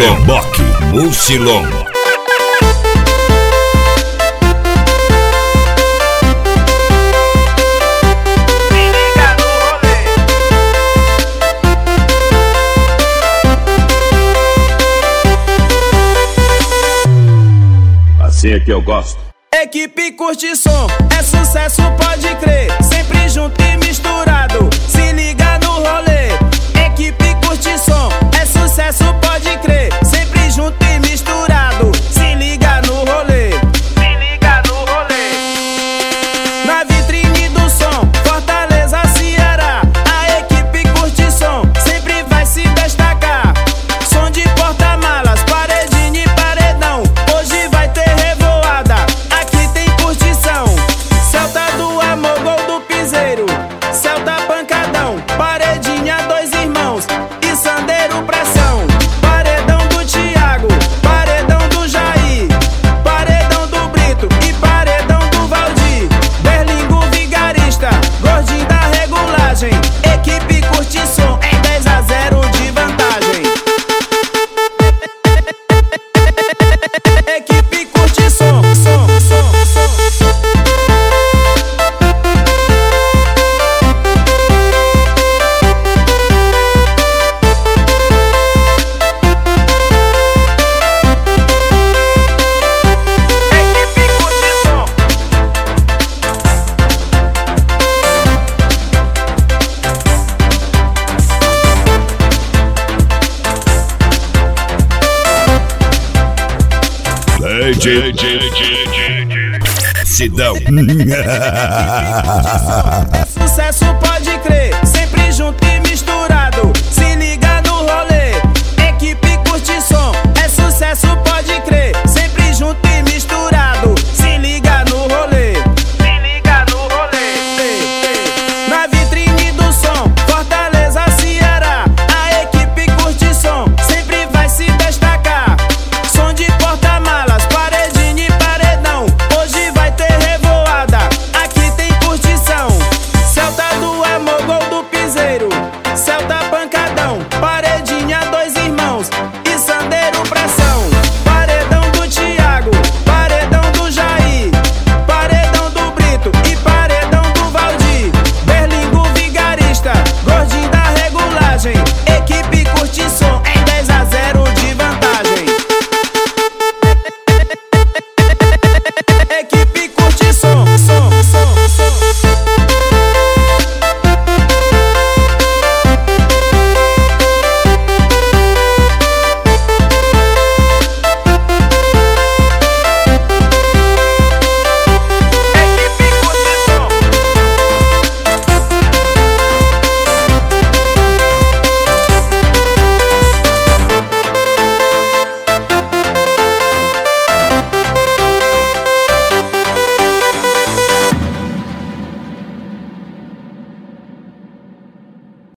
Mucilon, Mucilon. Assim é que eu gosto. Equipe Curte Som, é sucesso, pode crer. Sempre junto e misturado, se liga no rolê. Equipe Curte Som, é sucesso, pode crer. Sempre junto e misturado, se liga no rolê. Se liga no rolê. Na vitrine do som, Fortaleza, Ceará, a equipe Curte Som sempre vai se destacar. Som de porta-malas, paredinha e paredão. Hoje vai ter revoada, aqui tem curtição. Celta do amor, gol do piseiro. Celta pancadão, paredinha, dois irmãos e sandeiro pressão. Paredão do Thiago, paredão do Jair, paredão do Brito e paredão do Valdir. Berlingo vigarista, gordinho da regulagem. Equipe Curte Som em 10-0 de vantagem. Equipe Curte Som, som, som, som. Equipe Curte Som. Sidão. Sucesso, pode crer, sempre junto